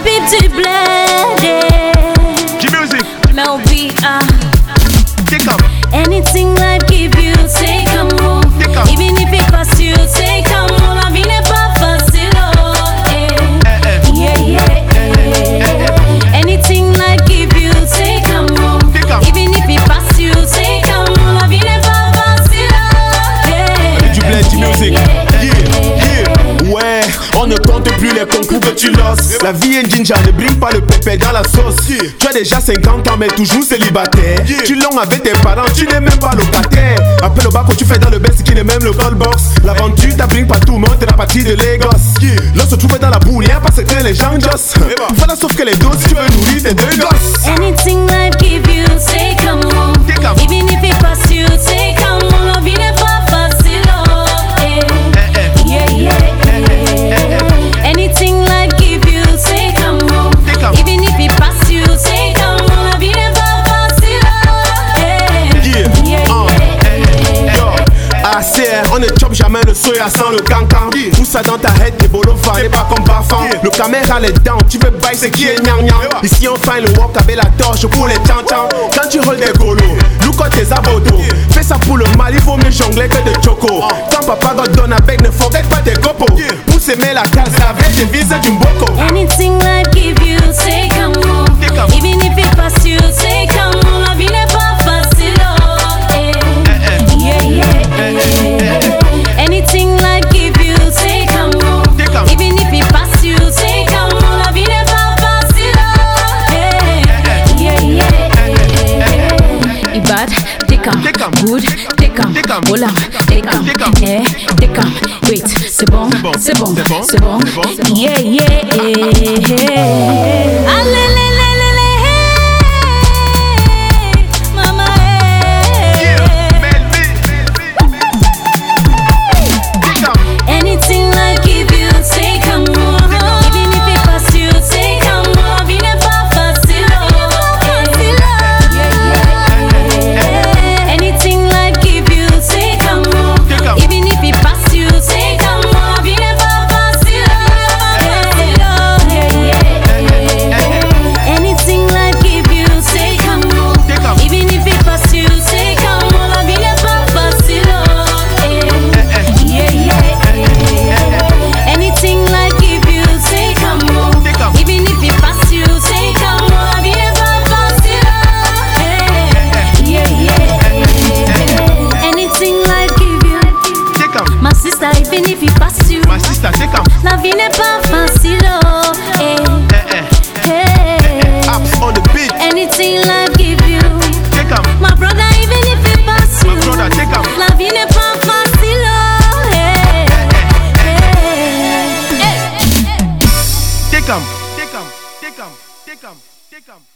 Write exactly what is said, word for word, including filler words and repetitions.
bit to blend. G-Music. Mel B, ah. Take up. Anything life give you, take a move. Take up. Even if it costs you, take a move. La vie n'est pas facile, oh, eh. Eh, eh. Yeah, yeah, eh, eh, eh. Anything life give you, take a move. Take up. Even if it costs you, take a move. La vie n'est pas facile, oh, yeah. Du bled, G-Music. Yeah, Yeah, ouais, on ne compte plus les concours que tu losses. La vie est ninja, ne brille pas le pépé dans la sauce. Yeah. Tu as déjà cinquante ans mais toujours célibataire. Yeah. Tu longs avec tes parents, tu n'es même pas locataire. Après le bac que tu fais dans le best qui n'est même le gold box. L'aventure t'abrite pas tout le monde, t'es la partie de Lagos. Yeah. L'on se trouve dans la boule, y'a pas que les gens joss. Voilà sauf que les doses, tu veux nourrir tes deux gosses. Anything life give you, take a move. Take a move. Even if it costs you, take a move. La vie n'est pas facile, oh, eh. eh, eh. Yeah, yeah, yeah. Anything life give you, take a move. Take a move. Even if it costs you, take a move. La vie n'est pas facile, oh, eh. Yeah, Yeah, uh, yeah. yo, assez, on ne chope jamais le soya sans le cancan. Yeah. Tout ça dans ta tête, tes bolos n'est pas comme parfum. Yeah. Le caméra les dents, tu veux bailler ce qui est gnang gnang. Yeah. Ici on fait le walk avec la torche pour les tchan tchan. Quand tu roules des golos, look at tes abodos. Yeah. Fais ça pour le mal, il vaut mieux jongler que de choco. Uh. Quand papa God donne avec, ne forget pas tes copos. Yeah. Pour s'aimer la case avec des vis du mboko. Anything life give you, take a move. Take a move. Even if it costs you, take a move. La vie n'est pas facile, oh, eh. Yeah, yeah, yeah. Anything life give you, take a move. Take a move. Even if it costs you, take a move. La vie n'est pas facile, oh, eh. Yeah, yeah. Ibad, take a Take a good, take a Take a Ola, take a Take a eh, take a wait, c'est bon, bon, c'est bon, c'est bon, c'est bon, c'est bon. yeah, yeah, yeah. Alelelelele, hey, mama, hey. Yeah, Mel B. Take up. Anything I give you, take a move. Even if it costs you, take a move. La vie n'est pas facile, oh, yeah, yeah. Anything I give you, take a move. Take a move. Even if it costs you, take a move. La vie n'est pas facile, oh, yeah, yeah. Anything I give you, take a move. Take a move. Even if it costs you, take a move. La vie n'est pas facile, oh, yeah, yeah. Anything life give you, take a move. Take a move. Even if it costs you, take a move. La vie n'est pas facile, oh, yeah, yeah. Anything life give you, Take up. my sister, even if it costs you, My sister, take up. la vie n'est pas facile, oh, eh, Eh, eh. eh. Apps on the beat. Anything life give you, Take up. my brother, even if it costs My you, brother, take up. la vie n'est pas facile, oh, eh, eh, eh. Take up. Take up. Take up. Take up. Take up.